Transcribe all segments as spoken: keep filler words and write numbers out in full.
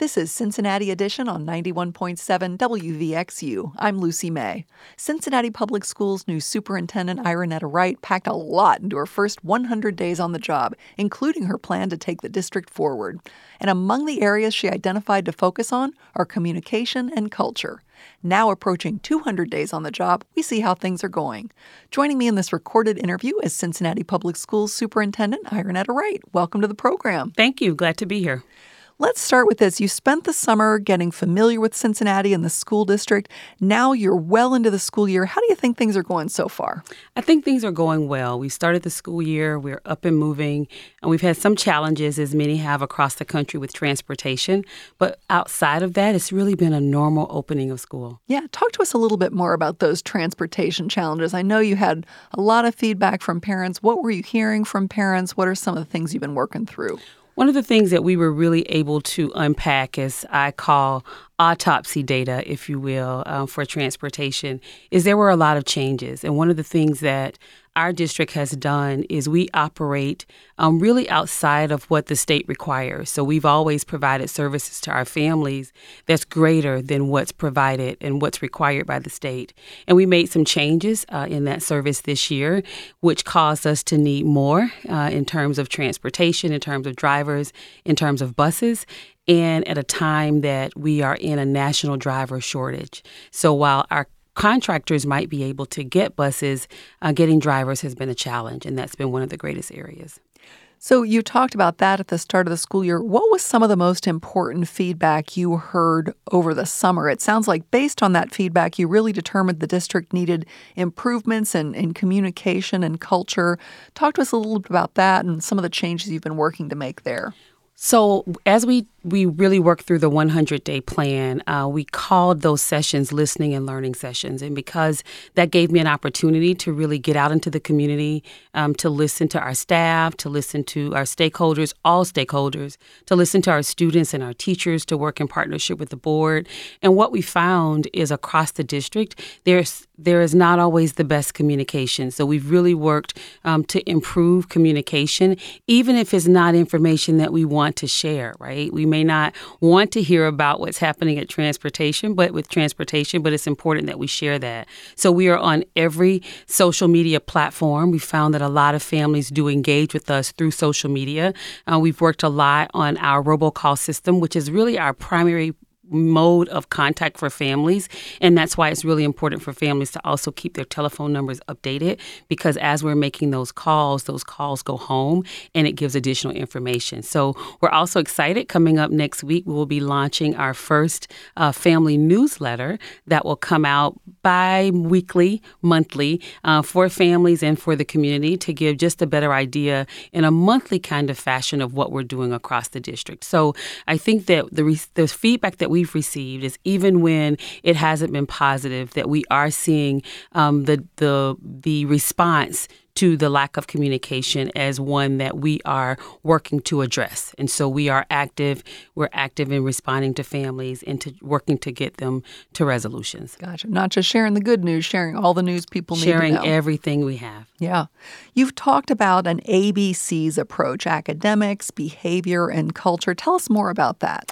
This is Cincinnati Edition on ninety-one point seven W V X U. I'm Lucy May. Cincinnati Public Schools' new superintendent, Ironetta Wright, packed a lot into her first one hundred days on the job, including her plan to take the district forward. And among the areas she identified to focus on are communication and culture. Now approaching two hundred days on the job, we see how things are going. Joining me in this recorded interview is Cincinnati Public Schools Superintendent Ironetta Wright. Welcome to the program. Thank you. Glad to be here. Let's start with this. You spent the summer getting familiar with Cincinnati and the school district. Now you're well into the school year. How do you think things are going so far? I think things are going well. We started the school year. We're up and moving, and we've had some challenges, as many have across the country, with transportation. But outside of that, it's really been a normal opening of school. Yeah, talk to us a little bit more about those transportation challenges. I know you had a lot of feedback from parents. What were you hearing from parents? What are some of the things you've been working through? One of the things that we were really able to unpack, as I call autopsy data, if you will, um, for transportation, is there were a lot of changes. And one of the things that our district has done is we operate um, really outside of what the state requires. So we've always provided services to our families that's greater than what's provided and what's required by the state. And we made some changes uh, in that service this year, which caused us to need more uh, in terms of transportation, in terms of drivers, in terms of buses, and at a time that we are in a national driver shortage. So while our contractors might be able to get buses, uh, getting drivers has been a challenge, and that's been one of the greatest areas. So you talked about that at the start of the school year. What was some of the most important feedback you heard over the summer? It sounds like based on that feedback, you really determined the district needed improvements in, in communication and culture. Talk to us a little bit about that and some of the changes you've been working to make there. So as we, we really worked through the one hundred day plan, uh, we called those sessions listening and learning sessions. And because that gave me an opportunity to really get out into the community, um, to listen to our staff, to listen to our stakeholders, all stakeholders, to listen to our students and our teachers, to work in partnership with the board. And what we found is across the district, there's there is not always the best communication. So we've really worked um, to improve communication, even if it's not information that we want to share, right? We may not want to hear about what's happening at transportation, but with transportation, but it's important that we share that. So we are on every social media platform. We found that a lot of families do engage with us through social media. Uh, we've worked a lot on our robocall system, which is really our primary mode of contact for families. And that's why it's really important for families to also keep their telephone numbers updated, because as we're making those calls, those calls go home and it gives additional information. So we're also excited. Coming up next week, we will be launching our first uh, family newsletter that will come out bi-weekly, monthly, uh, for families and for the community to give just a better idea in a monthly kind of fashion of what we're doing across the district. So I think that the, re- the feedback that we've received is, even when it hasn't been positive, that we are seeing um, the the the response to the lack of communication as one that we are working to address. And so we are active. We're active in responding to families and to working to get them to resolutions. Gotcha. Not just sharing the good news, sharing all the news people need to know. Sharing everything we have. Yeah. You've talked about an A B Cs approach: academics, behavior, and culture. Tell us more about that.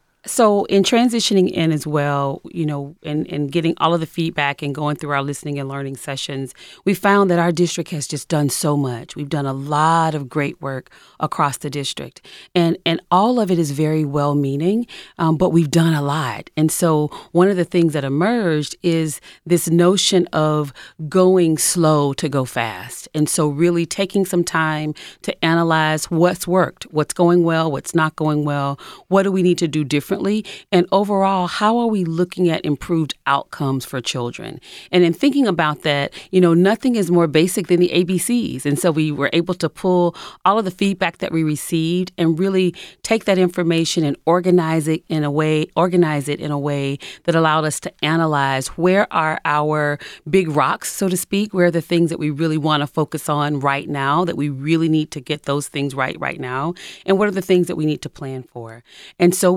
So in transitioning in as well, you know, and, and getting all of the feedback and going through our listening and learning sessions, we found that our district has just done so much. We've done a lot of great work across the district. And and all of it is very well-meaning, um, but we've done a lot. And so one of the things that emerged is this notion of going slow to go fast. And so really taking some time to analyze what's worked, what's going well, what's not going well, what do we need to do differently? And overall, how are we looking at improved outcomes for children? And in thinking about that, you know, nothing is more basic than the A B Cs. And so we were able to pull all of the feedback that we received and really take that information and organize it in a way, organize it in a way that allowed us to analyze where are our big rocks, so to speak, where are the things that we really want to focus on right now, that we really need to get those things right right now, and what are the things that we need to plan for. And so we came to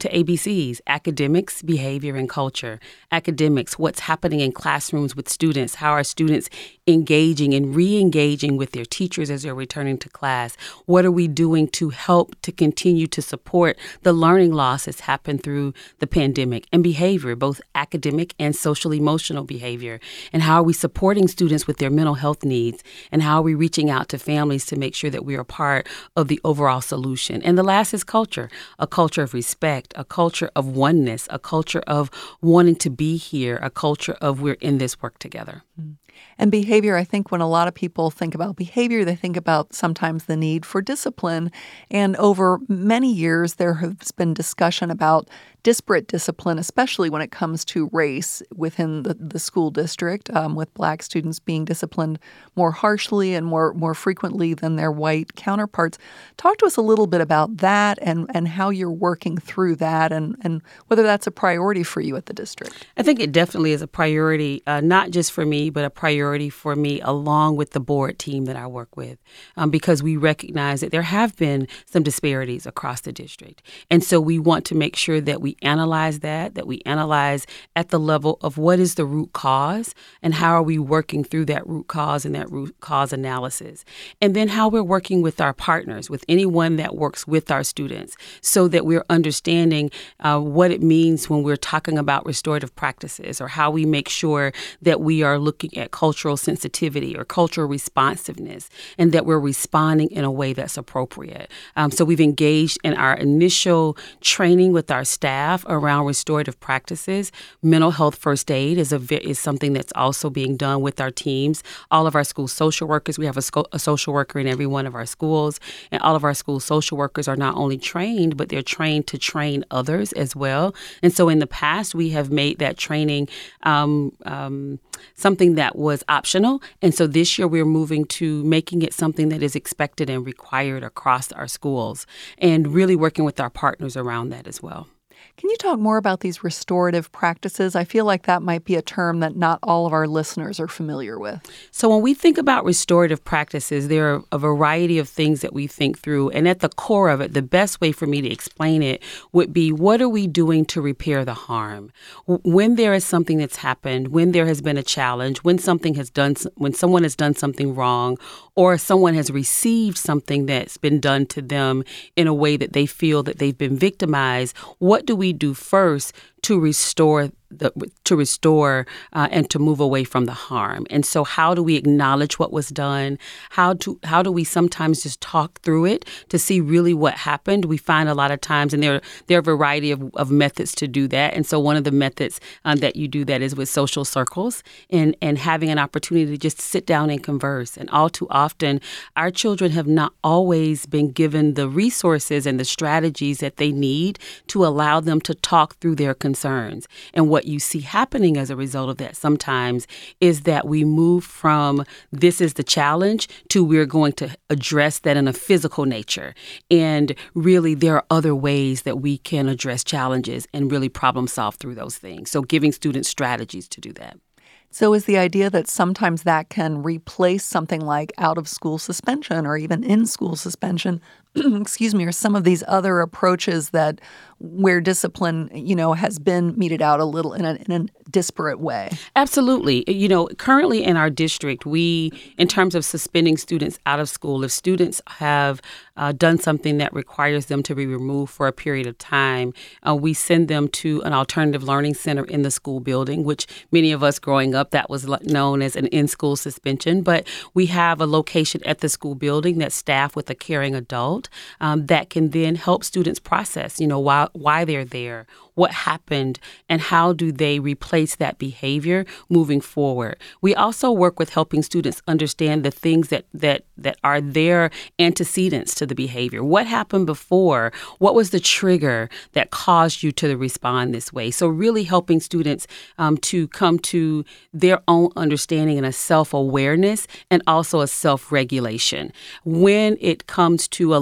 to A B Cs, academics, behavior, and culture. Academics, what's happening in classrooms with students, how are students engaging and re-engaging with their teachers as they're returning to class? What are we doing to help to continue to support the learning loss that's happened through the pandemic? And behavior, both academic and social emotional behavior. And how are we supporting students with their mental health needs? And how are we reaching out to families to make sure that we are part of the overall solution? And the last is culture, a culture of respect, a culture of oneness, a culture of wanting to be here, a culture of we're in this work together. Mm. And behavior, I think when a lot of people think about behavior, they think about sometimes the need for discipline. And over many years, there has been discussion about disparate discipline, especially when it comes to race within the, the school district, um, with Black students being disciplined more harshly and more more frequently than their white counterparts. Talk to us a little bit about that and, and how you're working through that and, and whether that's a priority for you at the district. I think it definitely is a priority, uh, not just for me, but a priority for me along with the board team that I work with, um, because we recognize that there have been some disparities across the district. And so we want to make sure that we analyze that, that we analyze at the level of what is the root cause and how are we working through that root cause and that root cause analysis. And then how we're working with our partners, with anyone that works with our students, so that we're understanding uh, what it means when we're talking about restorative practices, or how we make sure that we are looking at cultural sensitivity or cultural responsiveness, and that we're responding in a way that's appropriate. Um, so we've engaged in our initial training with our staff around restorative practices. Mental health first aid is a is something that's also being done with our teams. All of our school social workers, we have a, sco- a social worker in every one of our schools, and all of our school social workers are not only trained, but they're trained to train others as well. And so in the past, we have made that training um, um, something that was optional. And so this year, we're moving to making it something that is expected and required across our schools, and really working with our partners around that as well. Can you talk more about these restorative practices? I feel like that might be a term that not all of our listeners are familiar with. So when we think about restorative practices, there are a variety of things that we think through. And at the core of it, the best way for me to explain it would be, what are we doing to repair the harm? When there is something that's happened, when there has been a challenge, when something has done, when someone has done something wrong, or someone has received something that's been done to them in a way that they feel that they've been victimized, what do we do first to restore the, to restore uh, and to move away from the harm? And so how do we acknowledge what was done? How to how do we sometimes just talk through it to see really what happened? We find a lot of times, and there, there are a variety of, of methods to do that. And so one of the methods um, that you do that is with social circles, and, and having an opportunity to just sit down and converse. And all too often, our children have not always been given the resources and the strategies that they need to allow them to talk through their concerns. And what you see happening as a result of that sometimes is that we move from this is the challenge to we're going to address that in a physical nature. And really, there are other ways that we can address challenges and really problem solve through those things. So giving students strategies to do that. So is the idea that sometimes that can replace something like out-of-school suspension or even in-school suspension, excuse me, or some of these other approaches that where discipline, you know, has been meted out a little in a, in a disparate way? Absolutely. You know, currently in our district, we, in terms of suspending students out of school, if students have uh, done something that requires them to be removed for a period of time, uh, we send them to an alternative learning center in the school building, which many of us growing up, that was known as an in-school suspension. But we have a location at the school building that's staffed with a caring adult um, that can then help students process, you know, why, why they're there, what happened, and how do they replace that behavior moving forward. We also work with helping students understand the things that that that are their antecedents to the behavior. What happened before? What was the trigger that caused you to respond this way? So really helping students um, to come to their own understanding and a self-awareness and also a self-regulation. When it comes to a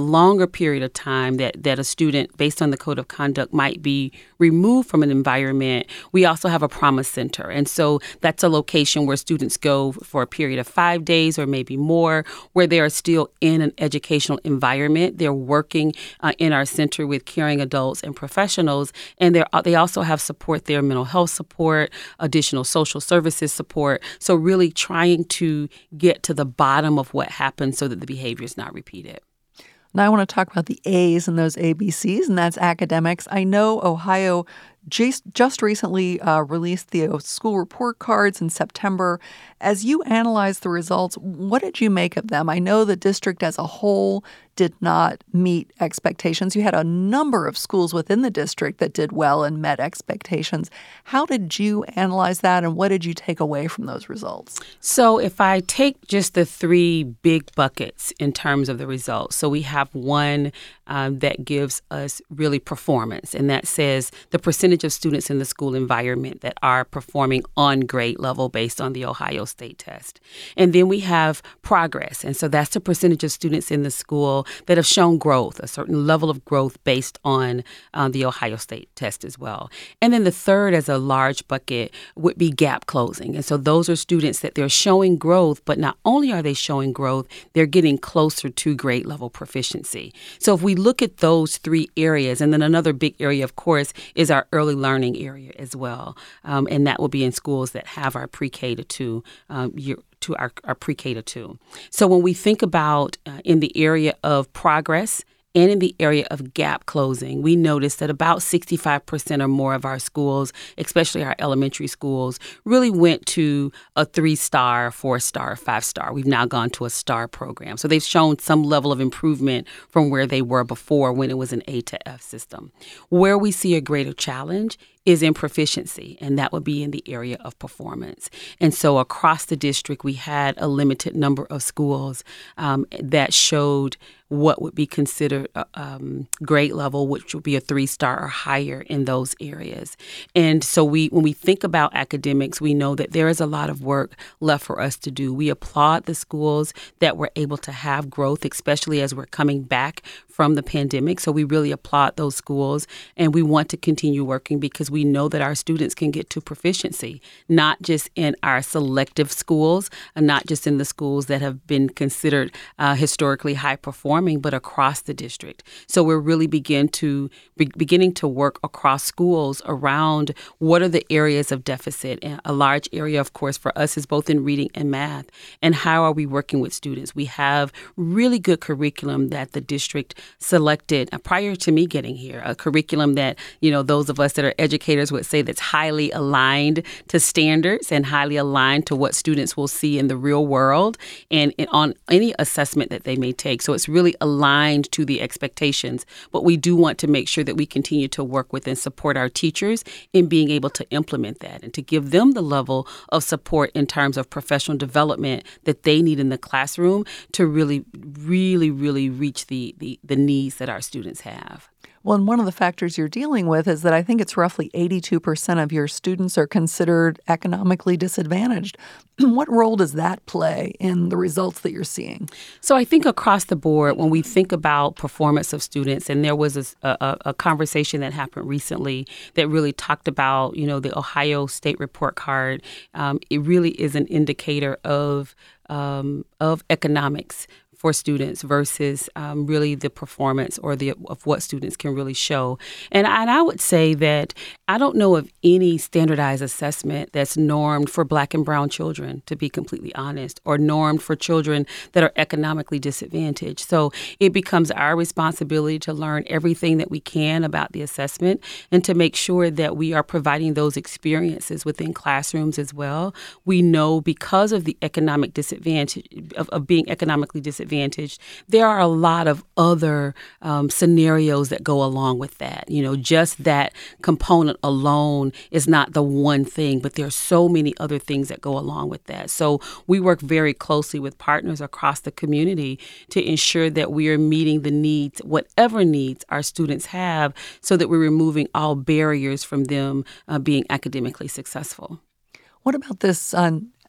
longer period of time that, that a student, based on the code of conduct, might be removed from an environment, we also have a Promise Center. And so that's a location where students go for a period of five days or maybe more, where they are still in an educational environment. They're working uh, in our center with caring adults and professionals, and they they also have support there, mental health support, additional social services support. So really trying to get to the bottom of what happened so that the behavior is not repeated. Now I want to talk about the A's and those A B Cs, and that's academics. I know Ohio just, just recently uh, released the school report cards in September. As you analyze the results, what did you make of them? I know the district as a whole did not meet expectations. You had a number of schools within the district that did well and met expectations. How did you analyze that, and what did you take away from those results? So if I take just the three big buckets in terms of the results, so we have one um, that gives us really performance, and that says the percentage of students in the school environment that are performing on grade level based on the Ohio State test. And then we have progress, and so that's the percentage of students in the school that have shown growth, a certain level of growth based on um, the Ohio State test as well. And then the third, as a large bucket, would be gap closing. And so those are students that they're showing growth, but not only are they showing growth, they're getting closer to grade level proficiency. So if we look at those three areas, and then another big area, of course, is our early learning area as well. Um, and that will be in schools that have our pre-K to two um, year to our, our pre-K to two. So when we think about uh, in the area of progress and in the area of gap closing, we noticed that about sixty-five percent or more of our schools, especially our elementary schools, really went to a three-star, four-star, five-star. We've now gone to a STAR program. So they've shown some level of improvement from where they were before when it was an A to F system. Where we see a greater challenge is in proficiency, and that would be in the area of performance. And so across the district, we had a limited number of schools um, that showed what would be considered uh, um, grade level, which would be a three-star or higher in those areas. And so we, when we think about academics, we know that there is a lot of work left for us to do. We applaud the schools that were able to have growth, especially as we're coming back from the pandemic. So we really applaud those schools, and we want to continue working because we know that our students can get to proficiency, not just in our selective schools, and not just in the schools that have been considered uh, historically high performing, but across the district. So we're really begin to be, beginning to work across schools around what are the areas of deficit. And a large area, of course, for us is both in reading and math. And how are we working with students? We have really good curriculum that the district selected uh, prior to me getting here, a curriculum that, you know, those of us that are educators would say that's highly aligned to standards and highly aligned to what students will see in the real world and, and on any assessment that they may take. So it's really aligned to the expectations. But we do want to make sure that we continue to work with and support our teachers in being able to implement that and to give them the level of support in terms of professional development that they need in the classroom to really, really, really reach the, the, the needs that our students have. Well, and one of the factors you're dealing with is that I think it's roughly eighty-two percent of your students are considered economically disadvantaged. What role does that play in the results that you're seeing? So I think across the board, when we think about performance of students, and there was a, a, a conversation that happened recently that really talked about, you know, the Ohio State report card, um, it really is an indicator of um, of economics for students versus um, really the performance or the of what students can really show. And I, and I would say that I don't know of any standardized assessment that's normed for Black and brown children, to be completely honest, or normed for children that are economically disadvantaged. So it becomes our responsibility to learn everything that we can about the assessment and to make sure that we are providing those experiences within classrooms as well. We know because of the economic disadvantage of, of being economically disadvantaged, Advantaged, there are a lot of other um, scenarios that go along with that. You know, just that component alone is not the one thing, but there are so many other things that go along with that. So we work very closely with partners across the community to ensure that we are meeting the needs, whatever needs our students have, so that we're removing all barriers from them uh, being academically successful. What about this um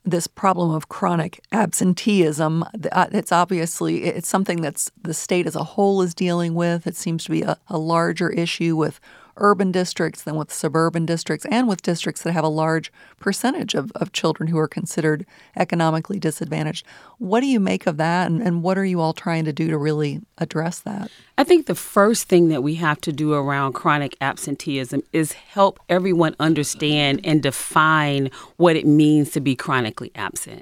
this problem of chronic absenteeism. Uh, it's obviously, it's something that's the state as a whole is dealing with. It seems to be a, a larger issue with urban districts than with suburban districts and with districts that have a large percentage of, of children who are considered economically disadvantaged. What do you make of that, and, and what are you all trying to do to really address that? I think the first thing that we have to do around chronic absenteeism is help everyone understand and define what it means to be chronically absent.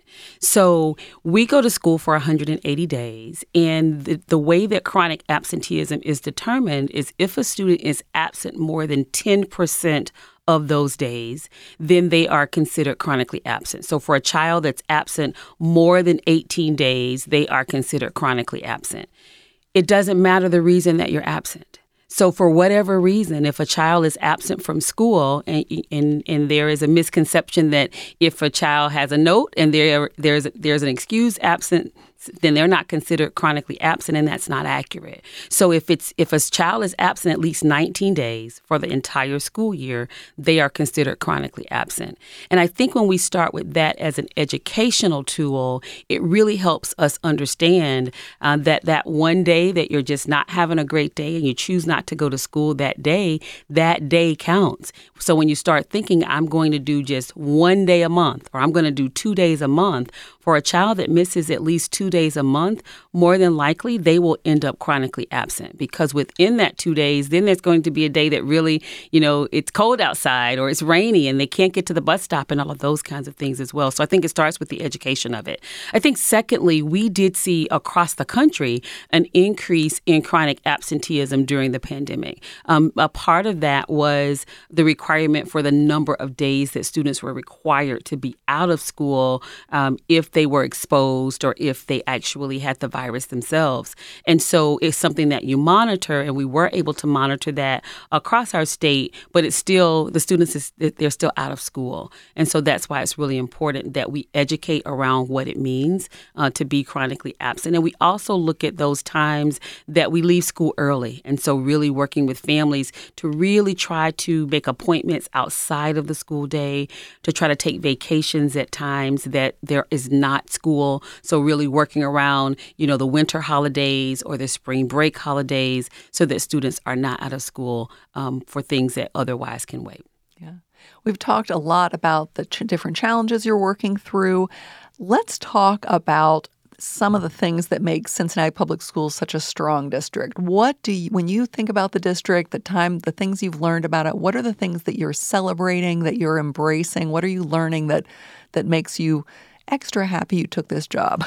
So we go to school for one hundred eighty days, and the, the way that chronic absenteeism is determined is if a student is absent more than ten percent of those days, then they are considered chronically absent. So for a child that's absent more than eighteen days, they are considered chronically absent. It doesn't matter the reason that you're absent. So for whatever reason, if a child is absent from school and and, and there is a misconception that if a child has a note and there there's there's an excused absence, then they're not considered chronically absent, and that's not accurate. So if it's if a child is absent at least nineteen days for the entire school year, they are considered chronically absent. And I think when we start with that as an educational tool, it really helps us understand uh, that that one day that you're just not having a great day and you choose not to go to school that day, that day counts. So when you start thinking, I'm going to do just one day a month, or I'm going to do two days a month, for a child that misses at least two days a month, more than likely they will end up chronically absent, because within that two days, then there's going to be a day that really, you know, it's cold outside or it's rainy and they can't get to the bus stop and all of those kinds of things as well. So I think it starts with the education of it. I think secondly, we did see across the country an increase in chronic absenteeism during the pandemic. Um, a part of that was the requirement for the number of days that students were required to be out of school um, if they were exposed or if they actually had the virus themselves. And so it's something that you monitor, and we were able to monitor that across our state, but it's still, the students, is, they're still out of school. And so that's why it's really important that we educate around what it means uh, to be chronically absent. And we also look at those times that we leave school early. And so really working with families to really try to make appointments outside of the school day, to try to take vacations at times that there is not not school. So really working around, you know, the winter holidays or the spring break holidays so that students are not out of school um, for things that otherwise can wait. Yeah. We've talked a lot about the ch- different challenges you're working through. Let's talk about some of the things that make Cincinnati Public Schools such a strong district. What do you, when you think about the district, the time, the things you've learned about it, what are the things that you're celebrating, that you're embracing? What are you learning that that makes you extra happy you took this job?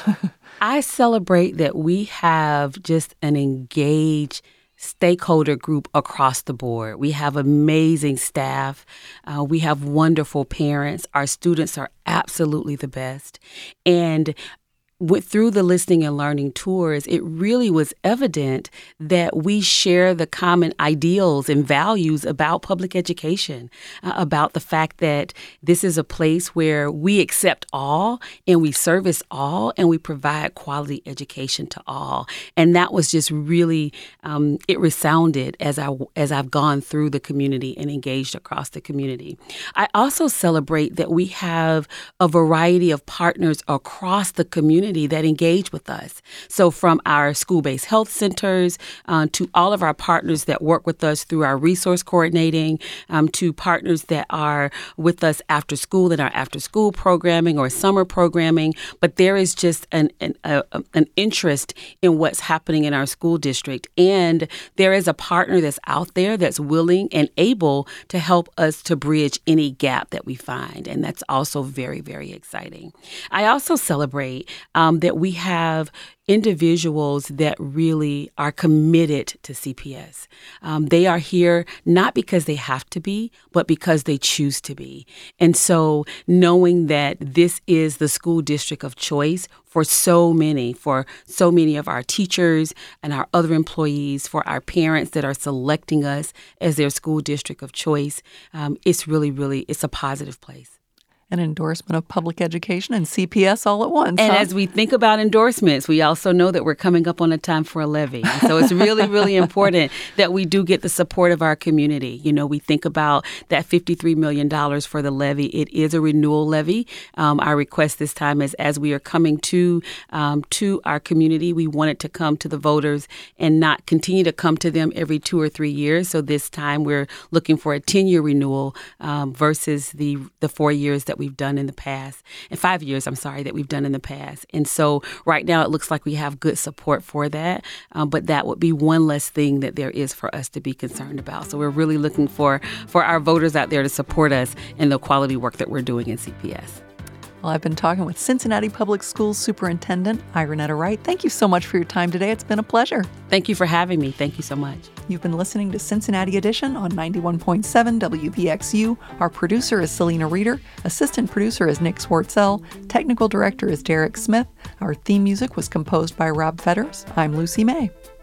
I celebrate that we have just an engaged stakeholder group across the board. We have amazing staff. Uh, we have wonderful parents. Our students are absolutely the best. And With, through the listening and learning tours, it really was evident that we share the common ideals and values about public education, uh, about the fact that this is a place where we accept all and we service all and we provide quality education to all. And that was just really, um, it resounded as, I, as I've gone through the community and engaged across the community. I also celebrate that we have a variety of partners across the community that engage with us. So from our school-based health centers uh, to all of our partners that work with us through our resource coordinating, um, to partners that are with us after school in our after-school programming or summer programming. But there is just an an, a, an interest in what's happening in our school district. And there is a partner that's out there that's willing and able to help us to bridge any gap that we find. And that's also very, very exciting. I also celebrate Um, that we have individuals that really are committed to C P S. Um, they are here not because they have to be, but because they choose to be. And so knowing that this is the school district of choice for so many, for so many of our teachers and our other employees, for our parents that are selecting us as their school district of choice, um, it's really, really, it's a positive place. An endorsement of public education and C P S all at once. And huh? as we think about endorsements, we also know that we're coming up on a time for a levy. And so it's really, really important that we do get the support of our community. You know, we think about that fifty-three million dollars for the levy. It is a renewal levy. Um, our request this time is as we are coming to um, to our community, we want it to come to the voters and not continue to come to them every two or three years. So this time we're looking for a ten-year renewal um, versus the the four years that we've done in the past, and five years, I'm sorry, that we've done in the past. And so right now it looks like we have good support for that, um, but that would be one less thing that there is for us to be concerned about. So we're really looking for, for our voters out there to support us in the quality work that we're doing in C P S. Well, I've been talking with Cincinnati Public Schools Superintendent Ironetta Wright. Thank you so much for your time today. It's been a pleasure. Thank you for having me. Thank you so much. You've been listening to Cincinnati Edition on ninety-one point seven W V X U. Our producer is Selena Reeder. Assistant producer is Nick Swartzell. Technical director is Derek Smith. Our theme music was composed by Rob Fetters. I'm Lucy May.